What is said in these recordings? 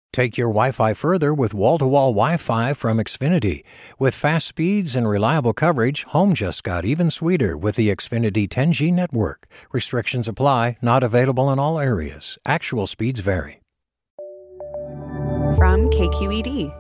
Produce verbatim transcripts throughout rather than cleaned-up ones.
Take your Wi-Fi further with wall-to-wall Wi-Fi from Xfinity. With fast speeds and reliable coverage, home just got even sweeter with the Xfinity ten G network. Restrictions apply, not available in all areas. Actual speeds vary. From K Q E D.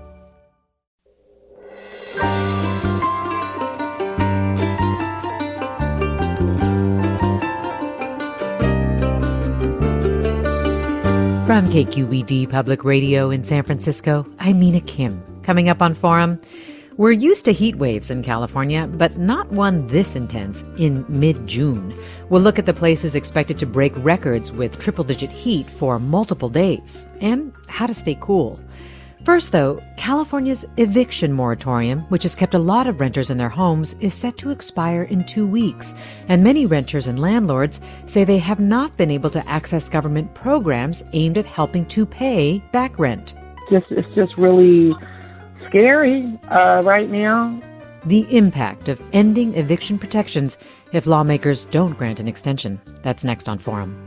From K Q E D Public Radio in San Francisco, I'm Mina Kim. Coming up on Forum, we're used to heat waves in California, but not one this intense in mid-June. We'll look at the places expected to break records with triple-digit heat for multiple days, and how to stay cool. First, though, California's eviction moratorium, which has kept a lot of renters in their homes, is set to expire in two weeks. And many renters and landlords say they have not been able to access government programs aimed at helping to pay back rent. Just, it's just really scary uh, right now. The impact of ending eviction protections if lawmakers don't grant an extension. That's next on Forum.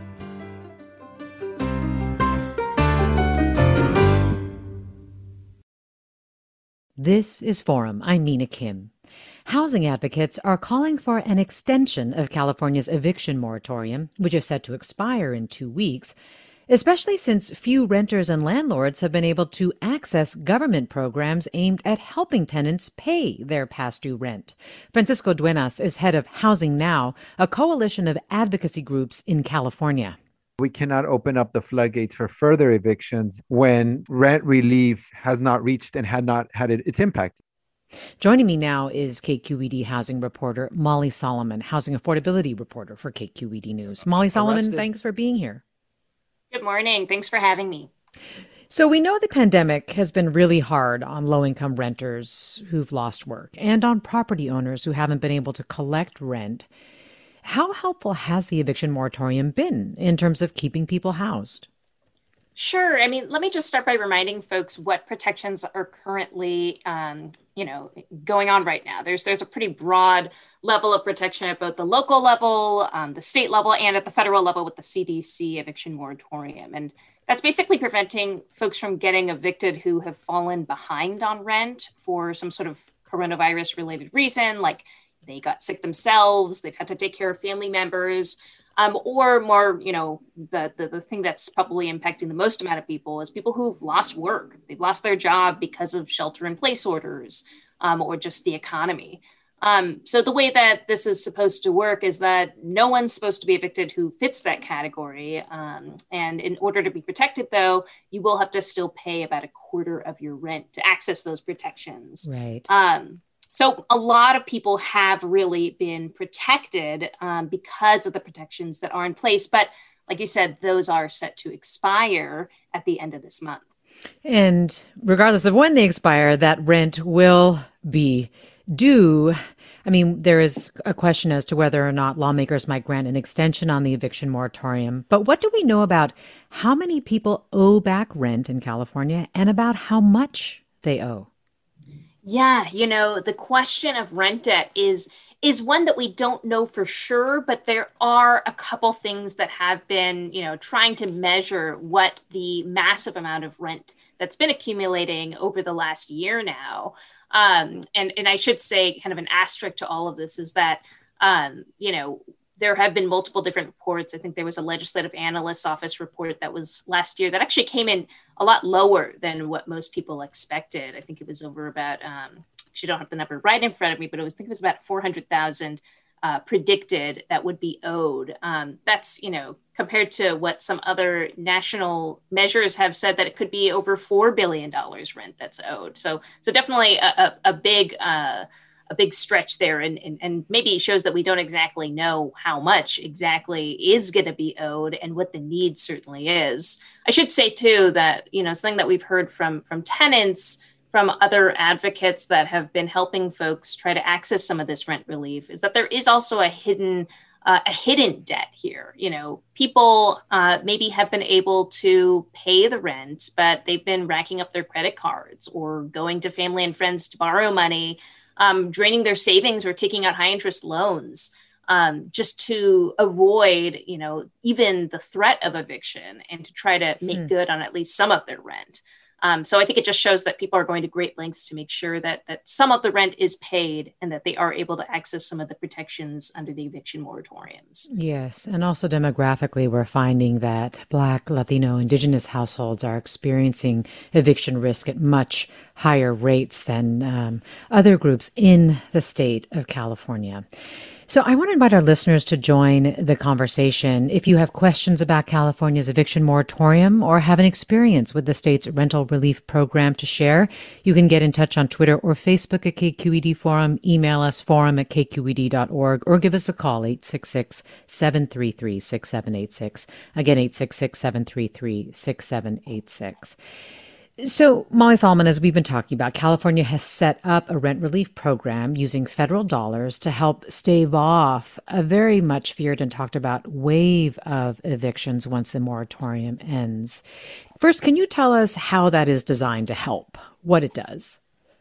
This is Forum. I'm Mina Kim. Housing advocates are calling for an extension of California's eviction moratorium, which is set to expire in two weeks, especially since few renters and landlords have been able to access government programs aimed at helping tenants pay their past due rent. Francisco Duenas is head of Housing Now, a coalition of advocacy groups in California. We cannot open up the floodgates for further evictions when rent relief has not reached and had not had it, its impact. Joining me now is K Q E D housing reporter Molly Solomon, housing affordability reporter for K Q E D News. Molly Solomon, Arrested. Thanks for being here. Good morning. Thanks for having me. So we know the pandemic has been really hard on low-income renters who've lost work and on property owners who haven't been able to collect rent. How helpful has the eviction moratorium been in terms of keeping people housed? Sure. I mean, let me just start by reminding folks what protections are currently, um, you know, going on right now. There's there's a pretty broad level of protection at both the local level, um, the state level, and at the federal level with the C D C eviction moratorium. And that's basically preventing folks from getting evicted who have fallen behind on rent for some sort of coronavirus-related reason, like they got sick themselves, they've had to take care of family members, um, or more, you know, the, the the thing that's probably impacting the most amount of people is people who've lost work. They've lost their job because of shelter-in-place orders um, or just the economy. Um, so the way that this is supposed to work is that no one's supposed to be evicted who fits that category. Um, and in order to be protected, though, you will have to still pay about a quarter of your rent to access those protections. Right. Um, So a lot of people have really been protected um, because of the protections that are in place. But like you said, those are set to expire at the end of this month. And regardless of when they expire, that rent will be due. I mean, there is a question as to whether or not lawmakers might grant an extension on the eviction moratorium. But what do we know about how many people owe back rent in California and about how much they owe? Yeah, you know, the question of rent debt is is one that we don't know for sure, but there are a couple things that have been, you know, trying to measure what the massive amount of rent that's been accumulating over the last year now. Um, and, and I should say kind of an asterisk to all of this is that, um, you know, there have been multiple different reports. I think there was a legislative analyst's office report that was last year that actually came in a lot lower than what most people expected. I think it was over about, um, actually don't have the number right in front of me, but it was, I think it was about four hundred thousand uh, predicted that would be owed. Um, that's, you know, compared to what some other national measures have said that it could be over four billion dollars rent that's owed. So, so definitely a, a, a big, uh, a big stretch there. And, and, and maybe it shows that we don't exactly know how much exactly is going to be owed and what the need certainly is. I should say too, that, you know, something that we've heard from, from tenants, from other advocates that have been helping folks try to access some of this rent relief is that there is also a hidden uh, a hidden debt here. You know, people uh, maybe have been able to pay the rent, but they've been racking up their credit cards or going to family and friends to borrow money, um, draining their savings or taking out high interest loans um, just to avoid, you know, even the threat of eviction and to try to make mm. good on at least some of their rent. Um, so I think it just shows that people are going to great lengths to make sure that that some of the rent is paid and that they are able to access some of the protections under the eviction moratoriums. Yes. And also demographically, we're finding that Black, Latino, Indigenous households are experiencing eviction risk at much higher rates than um, other groups in the state of California. So I want to invite our listeners to join the conversation. If you have questions about California's eviction moratorium or have an experience with the state's rental relief program to share, you can get in touch on Twitter or Facebook at K Q E D Forum, email us forum at k q e d dot org, or give us a call, eight six six, seven three three, six seven eight six. Again, eight six six, seven three three, six seven eight six. So, Molly Solomon, as we've been talking about, California has set up a rent relief program using federal dollars to help stave off a very much feared and talked about wave of evictions once the moratorium ends. First, can you tell us how that is designed to help, what it does?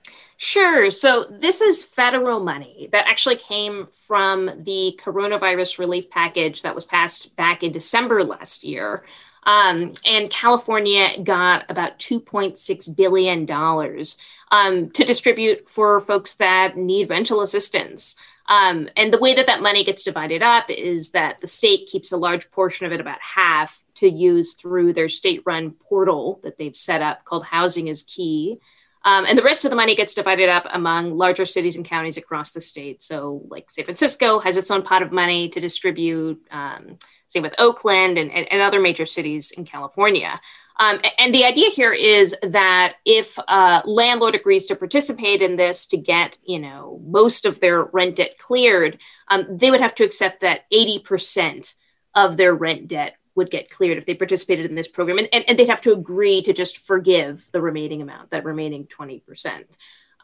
Sure. So this is federal money that actually came from the coronavirus relief package that was passed back in December last year. Um, and California got about two point six billion dollars um, to distribute for folks that need rental assistance. Um, and the way that that money gets divided up is that the state keeps a large portion of it, about half, to use through their state-run portal that they've set up called Housing is Key. Um, and the rest of the money gets divided up among larger cities and counties across the state. So like San Francisco has its own pot of money to distribute, um, same with Oakland and, and, and other major cities in California. Um, and the idea here is that if a landlord agrees to participate in this to get, you know, most of their rent debt cleared, um, they would have to accept that eighty percent of their rent debt would get cleared if they participated in this program. And, and, and they'd have to agree to just forgive the remaining amount, that remaining twenty percent.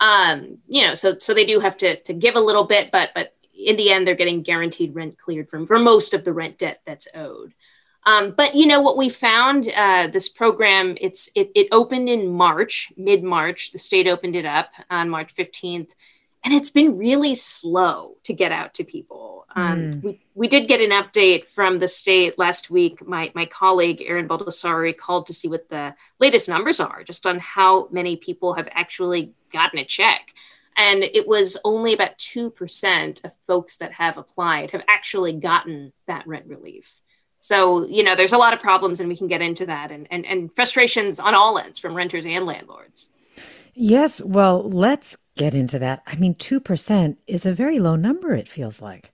Um, you know, so so they do have to, to give a little bit, but but in the end, they're getting guaranteed rent cleared from for most of the rent debt that's owed. Um, but, you know, what we found, uh, this program, it's it, it opened in March, mid-March. The state opened it up on March fifteenth. And it's been really slow to get out to people. Um, mm. we, we did get an update from the state last week. My, my colleague, Erin Baldassari, called to see what the latest numbers are, just on how many people have actually gotten a check. And it was only about two percent of folks that have applied have actually gotten that rent relief. So, you know, there's a lot of problems, and we can get into that, and, and, and frustrations on all ends from renters and landlords. Yes. Well, let's get into that. I mean, two percent is a very low number, it feels like.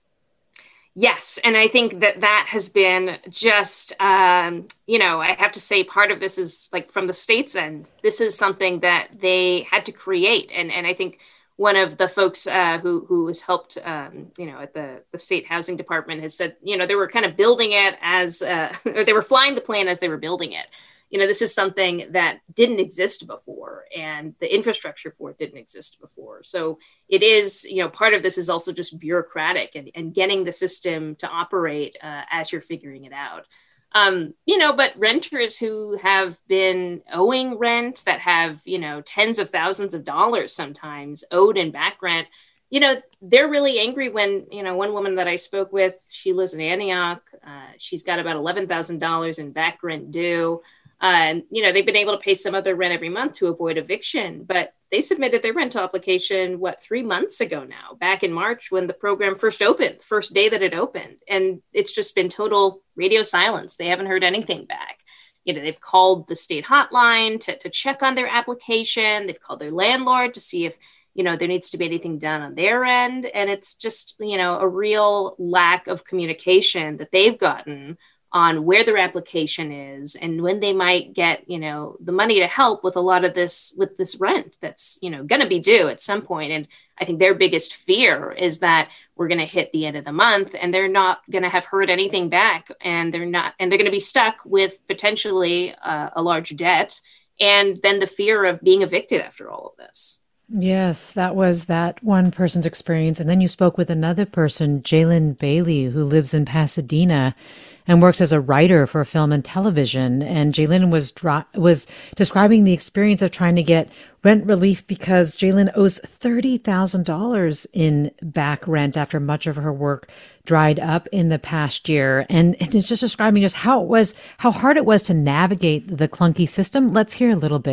Yes. And I think that that has been just, um, you know, I have to say part of this is like from the state's end. This is something that they had to create. And, and I think one of the folks uh, who who has helped, um, you know, at the, the state housing department has said, you know, they were kind of building it as, uh, or they were flying the plane as they were building it. You know, this is something that didn't exist before, and the infrastructure for it didn't exist before. So it is, you know, part of this is also just bureaucratic and, and getting the system to operate uh, as you're figuring it out. Um, you know, but renters who have been owing rent that have, you know, tens of thousands of dollars sometimes owed in back rent, you know, they're really angry when, you know, one woman that I spoke with, she lives in Antioch. Uh, she's got about eleven thousand dollars in back rent due. Uh, and, you know, they've been able to pay some of their rent every month to avoid eviction, but they submitted their rental application, what, three months ago now, back in March when the program first opened, the first day that it opened. And it's just been total radio silence. They haven't heard anything back. You know, they've called the state hotline to, to check on their application. They've called their landlord to see if, you know, there needs to be anything done on their end. And it's just, you know, a real lack of communication that they've gotten on where their application is and when they might get, you know, the money to help with a lot of this, with this rent that's, you know, going to be due at some point. And I think their biggest fear is that we're going to hit the end of the month and they're not going to have heard anything back, and they're not, and they're going to be stuck with potentially uh, a large debt. And then the fear of being evicted after all of this. Yes, that was that one person's experience. And then you spoke with another person, Jalen Bailey, who lives in Pasadena and works as a writer for film and television. And Jalen was dri- was describing the experience of trying to get rent relief because Jalen owes thirty thousand dollars in back rent after much of her work dried up in the past year. And it's just describing just how it was, how hard it was to navigate the clunky system. Let's hear a little bit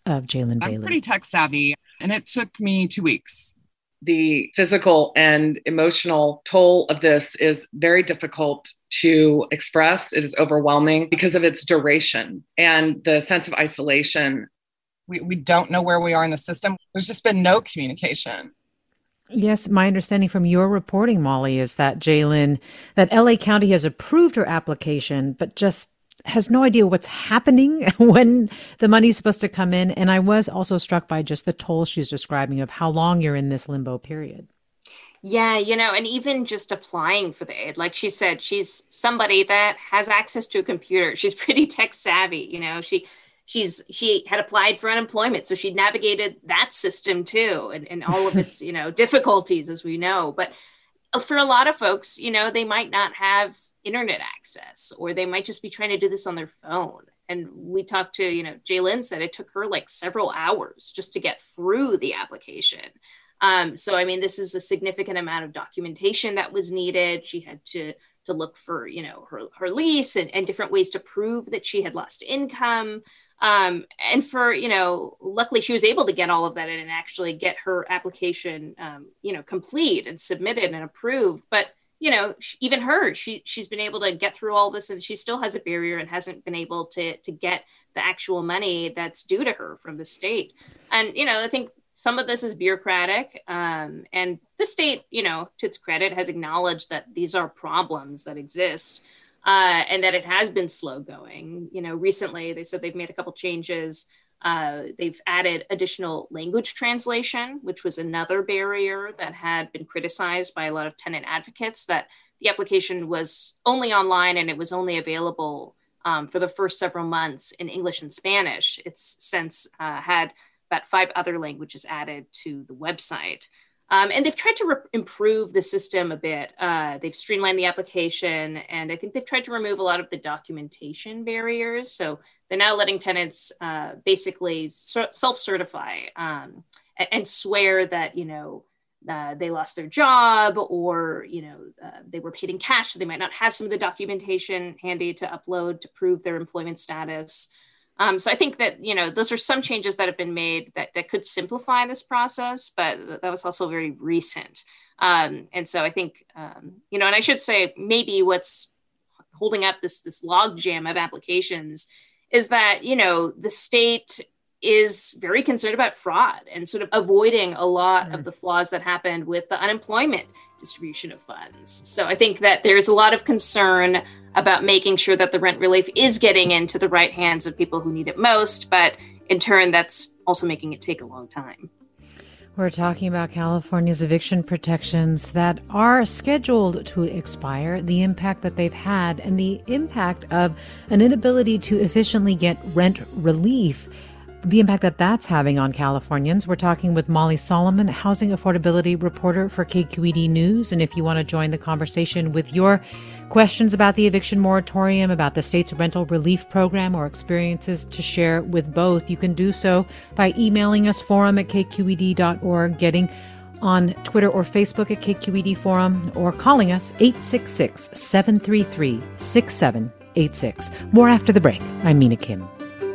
of Jalen I'm Bailey? pretty tech savvy, and it took me two weeks. The physical and emotional toll of this is very difficult to express. It is overwhelming because of its duration and the sense of isolation. We, we don't know where we are in the system. There's just been no communication. Yes, my understanding from your reporting, Molly, is that Jalen, that L A County has approved her application, but just has no idea what's happening when the money's supposed to come in. And I was also struck by just the toll she's describing of how long you're in this limbo period. Yeah, you know, and even just applying for the aid, like she said, she's somebody that has access to a computer. She's pretty tech savvy, you know, she she's she had applied for unemployment, so she navigated that system too, and, and all of its, you know, difficulties, as we know. But for a lot of folks, you know, they might not have internet access, or they might just be trying to do this on their phone. And we talked to, you know, Jalen said it took her like several hours just to get through the application. Um, so, I mean, this is a significant amount of documentation that was needed. She had to to look for, you know, her, her lease and, and different ways to prove that she had lost income. Um, and for, you know, luckily she was able to get all of that in and actually get her application, um, you know, complete and submitted and approved. But you know, even her, she, she's been able to get through all this, and she still has a barrier and hasn't been able to, to get the actual money that's due to her from the state. And, you know, I think some of this is bureaucratic, um, and the state, you know, to its credit, has acknowledged that these are problems that exist, uh, and that it has been slow going. You know, recently they said they've made a couple changes. Uh, they've added additional language translation, which was another barrier that had been criticized by a lot of tenant advocates, that the application was only online and it was only available um, for the first several months in English and Spanish. It's since uh, had about five other languages added to the website. Um, and they've tried to re- improve the system a bit. Uh, they've streamlined the application, and I think they've tried to remove a lot of the documentation barriers. So they're now letting tenants uh, basically so- self-certify um, and, and swear that, you know, uh, they lost their job, or, you know, uh, they were paid in cash, so they might not have some of the documentation handy to upload to prove their employment status. Um, so I think that, you know, those are some changes that have been made that, that could simplify this process, but that was also very recent. Um, and so I think, um, you know, and I should say maybe what's holding up this, this log jam of applications is that, you know, the state is very concerned about fraud and sort of avoiding a lot mm. of the flaws that happened with the unemployment distribution of funds. So I think that there's a lot of concern about making sure that the rent relief is getting into the right hands of people who need it most, but in turn, that's also making it take a long time. We're talking about California's eviction protections that are scheduled to expire, the impact that they've had, and the impact of an inability to efficiently get rent relief, the impact that that's having on Californians. We're talking with Molly Solomon, housing affordability reporter for K Q E D News. And if you want to join the conversation with your questions about the eviction moratorium, about the state's rental relief program, or experiences to share with both, you can do so by emailing us forum at k q e d dot org, getting on Twitter or Facebook at K Q E D Forum, or calling us eight six six, seven three three, six seven eight six. More after the break. I'm Mina Kim.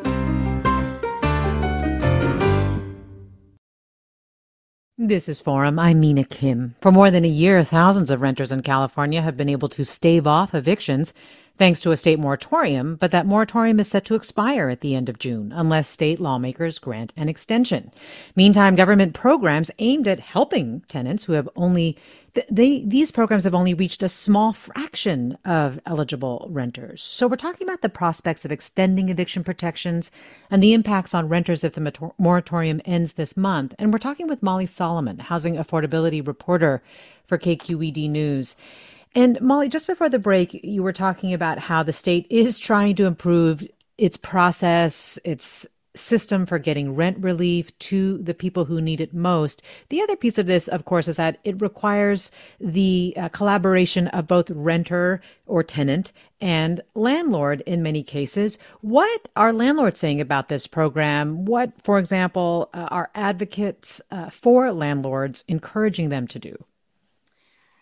This is Forum. I'm Mina Kim. For more than a year, thousands of renters in California have been able to stave off evictions thanks to a state moratorium, but that moratorium is set to expire at the end of June unless state lawmakers grant an extension. Meantime, government programs aimed at helping tenants who have only they these programs have only reached a small fraction of eligible renters. So we're talking about the prospects of extending eviction protections and the impacts on renters if the moratorium ends this month. And we're talking with Molly Solomon, housing affordability reporter for K Q E D News. And Molly, just before the break, you were talking about how the state is trying to improve its process, its system for getting rent relief to the people who need it most. The other piece of this, of course, is that it requires the uh, collaboration of both renter or tenant and landlord in many cases. What are landlords saying about this program? What, for example, uh, are advocates uh, for landlords encouraging them to do?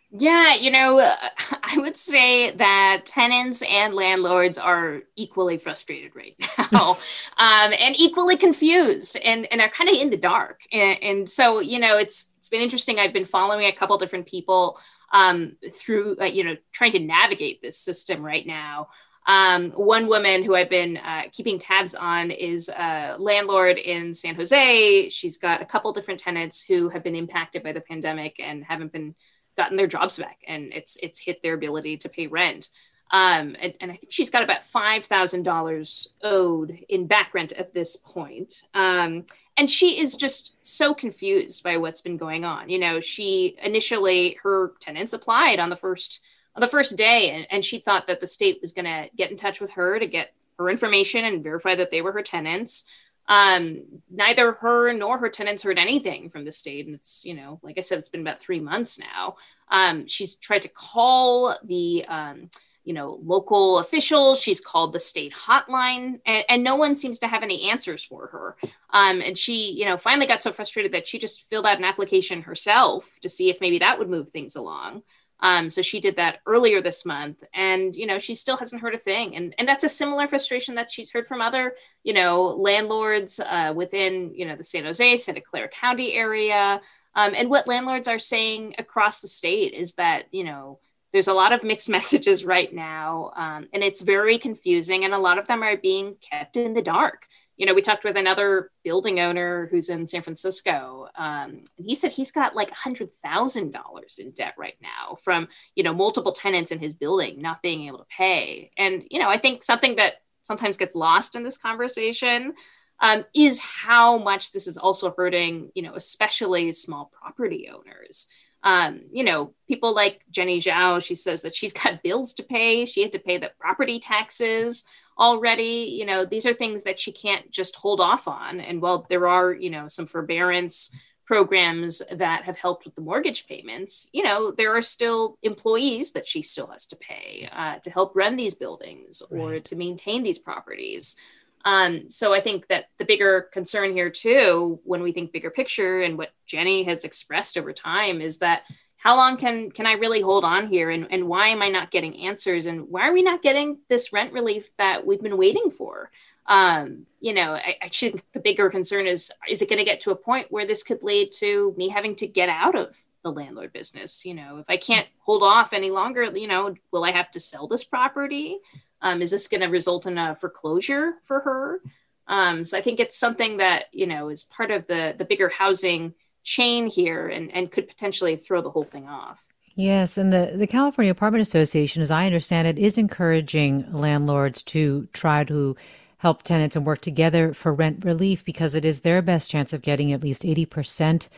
Yeah, you know, uh, I would say that tenants and landlords are equally frustrated right now, um, and equally confused, and and are kind of in the dark. And, and so, you know, it's it's been interesting. I've been following a couple different people um, through, uh, you know, trying to navigate this system right now. Um, one woman who I've been uh, keeping tabs on is a landlord in San Jose. She's got a couple different tenants who have been impacted by the pandemic and haven't been gotten their jobs back, and it's it's hit their ability to pay rent. Um, and, and I think she's got about five thousand dollars owed in back rent at this point. Um, and she is just so confused by what's been going on. You know, she initially, her tenants applied on the first on the first day, and, and she thought that the state was going to get in touch with her to get her information and verify that they were her tenants. Um, neither her nor her tenants heard anything from the state. And it's, you know, like I said, it's been about three months now. Um, she's tried to call the, um, you know, local officials. She's called the state hotline, and, and no one seems to have any answers for her. Um, and she, you know, finally got so frustrated that she just filled out an application herself to see if maybe that would move things along. Um, so she did that earlier this month, and, you know, she still hasn't heard a thing. And, and that's a similar frustration that she's heard from other, you know, landlords uh, within, you know, the San Jose, Santa Clara County area. Um, and what landlords are saying across the state is that, you know, there's a lot of mixed messages right now, um, and it's very confusing. And a lot of them are being kept in the dark. You know, we talked with another building owner who's in San Francisco, um, and he said he's got like one hundred thousand dollars in debt right now from, you know, multiple tenants in his building not being able to pay. And, you know, I think something that sometimes gets lost in this conversation um, is how much this is also hurting, you know, especially small property owners. Um, you know, people like Jenny Zhao, she says that she's got bills to pay. She had to pay the property taxes already. You know, these are things that she can't just hold off on. And while there are, you know, some forbearance programs that have helped with the mortgage payments, you know, there are still employees that she still has to pay uh, to help run these buildings or right. to maintain these properties. Um, so I think that the bigger concern here too, when we think bigger picture, and what Jenny has expressed over time, is that how long can can I really hold on here? And, and why am I not getting answers? And why are we not getting this rent relief that we've been waiting for? Um, you know, I, I think the bigger concern is, is it going to get to a point where this could lead to me having to get out of the landlord business? You know, if I can't hold off any longer, you know, will I have to sell this property? Um, is this going to result in a foreclosure for her? Um, so I think it's something that, you know, is part of the the bigger housing chain here, and, and could potentially throw the whole thing off. Yes, and the, the California Apartment Association, as I understand it, is encouraging landlords to try to help tenants and work together for rent relief, because it is their best chance of getting at least eighty percent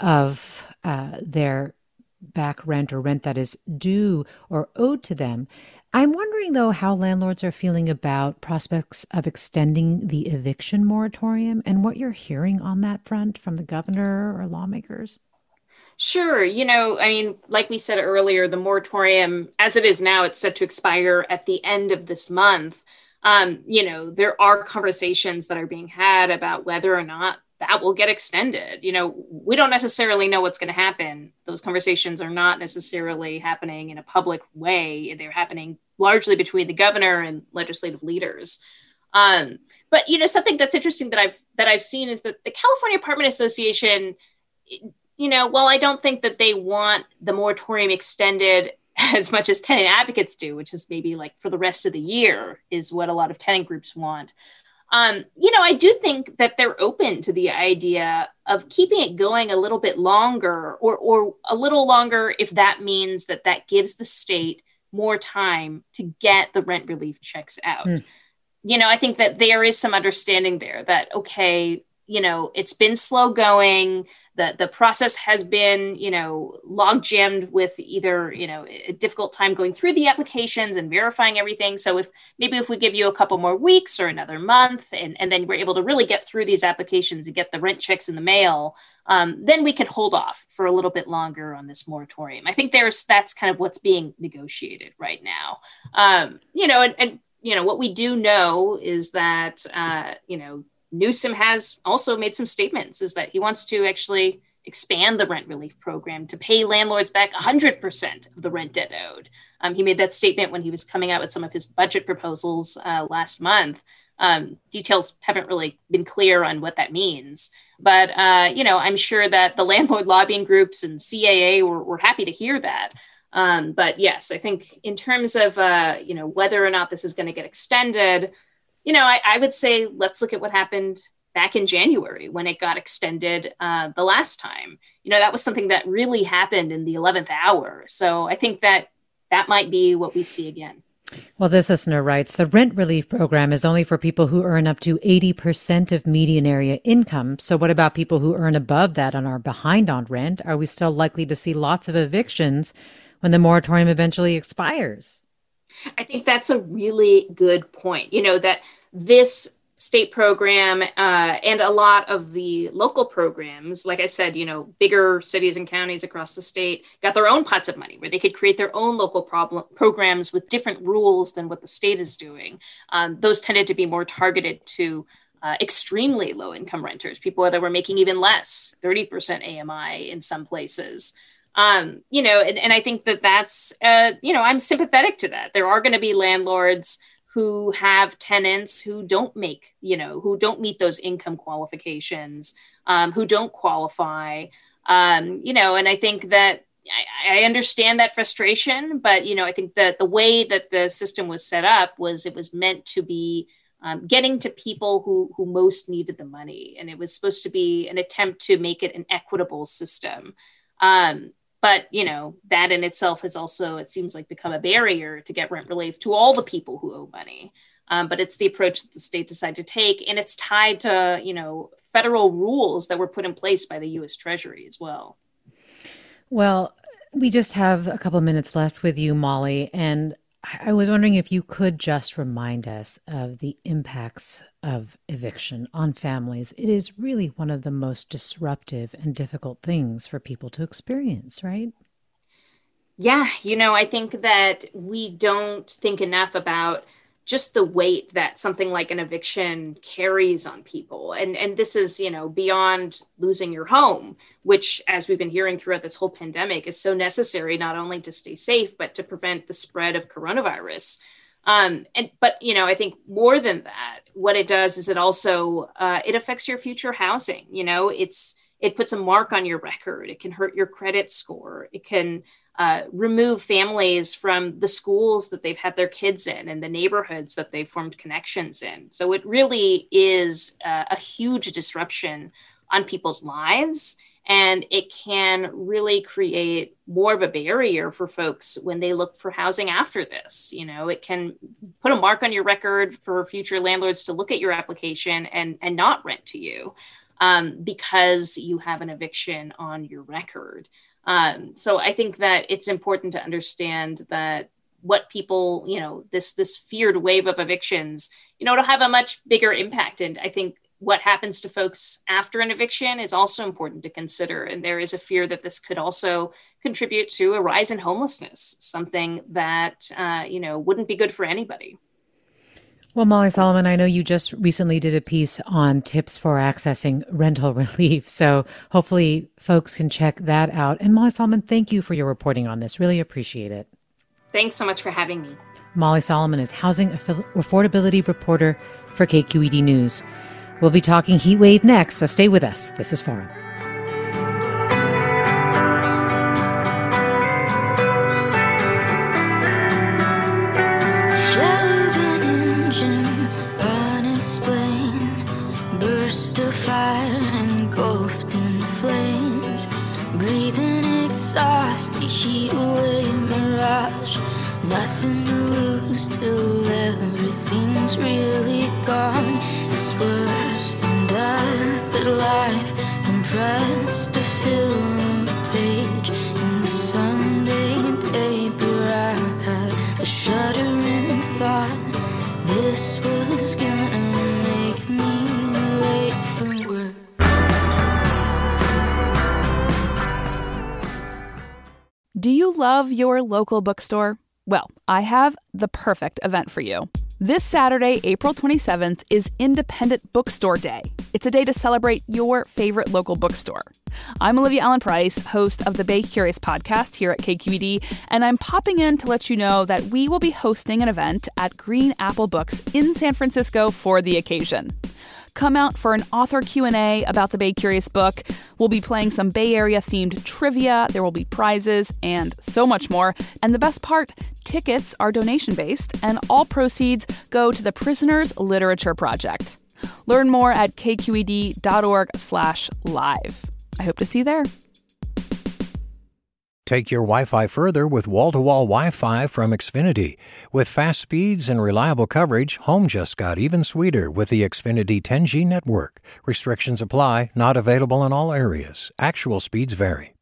of uh, their back rent, or rent that is due or owed to them. I'm wondering, though, how landlords are feeling about prospects of extending the eviction moratorium, and what you're hearing on that front from the governor or lawmakers. Sure. You know, I mean, like we said earlier, the moratorium, as it is now, it's set to expire at the end of this month. Um, you know, there are conversations that are being had about whether or not that will get extended. You know, we don't necessarily know what's going to happen. Those conversations are not necessarily happening in a public way. They're happening largely between the governor and legislative leaders. Um, but, you know, something that's interesting that I've that I've seen is that the California Apartment Association, you know, while I don't think that they want the moratorium extended as much as tenant advocates do, which is maybe like for the rest of the year, is what a lot of tenant groups want. Um, you know, I do think that they're open to the idea of keeping it going a little bit longer, or or a little longer if that means that that gives the state more time to get the rent relief checks out. Mm. You know, I think that there is some understanding there that, okay, you know, it's been slow going. The, the process has been, you know, log jammed with either, you know, a difficult time going through the applications and verifying everything. So if maybe if we give you a couple more weeks or another month, and, and then we're able to really get through these applications and get the rent checks in the mail, um, then we could hold off for a little bit longer on this moratorium. I think there's that's kind of what's being negotiated right now. Um, you know, and, and, you know, what we do know is that, uh, you know, Newsom has also made some statements, is that he wants to actually expand the rent relief program to pay landlords back one hundred percent of the rent debt owed. Um, he made that statement when he was coming out with some of his budget proposals uh, last month. Um, details haven't really been clear on what that means. But, uh, you know, I'm sure that the landlord lobbying groups and C A A were, were happy to hear that. Um, but yes, I think in terms of, uh, you know, whether or not this is going to get extended, you know, I, I would say let's look at what happened back in January when it got extended uh, the last time. You know, that was something that really happened in the eleventh hour. So I think that that might be what we see again. Well, this listener writes, the rent relief program is only for people who earn up to eighty percent of median area income. So what about people who earn above that and are behind on rent? Are we still likely to see lots of evictions when the moratorium eventually expires? I think that's a really good point. You know, that this state program uh, and a lot of the local programs, like I said, you know, bigger cities and counties across the state got their own pots of money where they could create their own local problem, programs with different rules than what the state is doing. Um, those tended to be more targeted to uh, extremely low income renters, people that were making even less, thirty percent A M I in some places. Um, you know, and, and I think that that's, uh, you know, I'm sympathetic to that. There are going to be landlords who have tenants who don't make, you know, who don't meet those income qualifications, um, who don't qualify, um, you know, and I think that I, I understand that frustration, but, you know, I think that the way that the system was set up was it was meant to be um, getting to people who, who most needed the money. And it was supposed to be an attempt to make it an equitable system. Um, But, you know, that in itself has also, it seems like, become a barrier to get rent relief to all the people who owe money. Um, but it's the approach that the state decided to take. And it's tied to, you know, federal rules that were put in place by the U S Treasury as well. Well, we just have a couple of minutes left with you, Molly. And I was wondering if you could just remind us of the impacts of eviction on families. It is really one of the most disruptive and difficult things for people to experience, right? Yeah, you know, I think that we don't think enough about just the weight that something like an eviction carries on people. And, and this is, you know, beyond losing your home, which, as we've been hearing throughout this whole pandemic, is so necessary not only to stay safe, but to prevent the spread of coronavirus. Um, and but, you know, I think more than that, what it does is it also uh, it affects your future housing. You know, it's it puts a mark on your record. It can hurt your credit score. It can Uh, remove families from the schools that they've had their kids in and the neighborhoods that they've formed connections in. So it really is uh, a huge disruption on people's lives. And it can really create more of a barrier for folks when they look for housing after this. You know, it can put a mark on your record for future landlords to look at your application and, and not rent to you um, because you have an eviction on your record. Um, so I think that it's important to understand that what people, you know, this this feared wave of evictions, you know, it'll have a much bigger impact. And I think what happens to folks after an eviction is also important to consider. And there is a fear that this could also contribute to a rise in homelessness, something that, uh, you know, wouldn't be good for anybody. Well, Molly Solomon, I know you just recently did a piece on tips for accessing rental relief. So hopefully folks can check that out. And Molly Solomon, thank you for your reporting on this. Really appreciate it. Thanks so much for having me. Molly Solomon is housing affordability reporter for K Q E D News. We'll be talking heat wave next, so stay with us. This is Forum. Nothing to lose till everything's really gone. It's worse than death at life, compressed to fill a page in the Sunday paper. I had a shuddering thought this was gonna make me late for work. Do you love your local bookstore? Well, I have the perfect event for you. This Saturday, April twenty-seventh, is Independent Bookstore Day. It's a day to celebrate your favorite local bookstore. I'm Olivia Allen Price, host of the Bay Curious podcast here at K Q E D, and I'm popping in to let you know that we will be hosting an event at Green Apple Books in San Francisco for the occasion. Come out for an author Q and A about the Bay Curious book. We'll be playing some Bay Area-themed trivia. There will be prizes and so much more. And the best part, tickets are donation-based, and all proceeds go to the Prisoners Literature Project. Learn more at kqed.org slash live. I hope to see you there. Take your Wi-Fi further with wall-to-wall Wi-Fi from Xfinity. With fast speeds and reliable coverage, home just got even sweeter with the Xfinity ten G network. Restrictions apply, not available in all areas. Actual speeds vary.